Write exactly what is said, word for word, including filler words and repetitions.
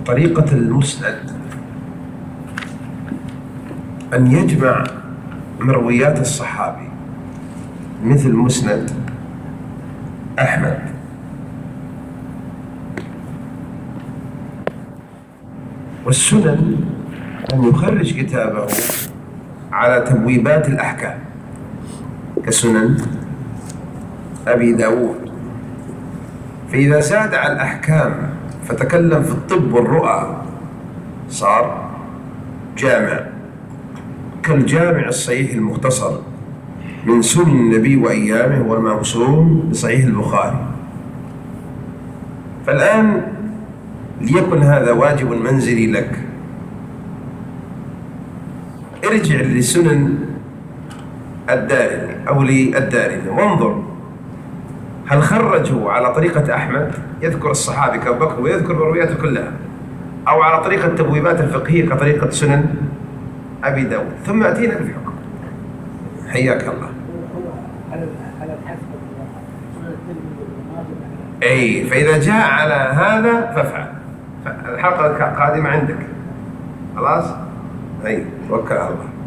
طريقة المسند أن يجمع مرويات الصحابي مثل مسند أحمد، والسنن أن يخرج كتابه على تبويبات الأحكام كسنن أبي داود. فإذا زاد على الأحكام فتكلم في الطب والرؤى صار جامع، كالجامع الصحيح المختصر من سنن النبي وأيامه والموسوم بصحيح البخاري. فالآن ليكن هذا واجب منزلي لك، ارجع لسنن الدارمي أو للدارمي وانظر هل خرجوا على طريقة أحمد يذكر الصحابي كأبو بكر ويذكر مروياته كلها، أو على طريقة التبويبات الفقهية كطريقة سنن أبي داود، ثم أتينا بالحكم. حياك الله. أي فإذا جاء على هذا فافعل. الحلقة القادمة عندك خلاص. أي توكل على الله.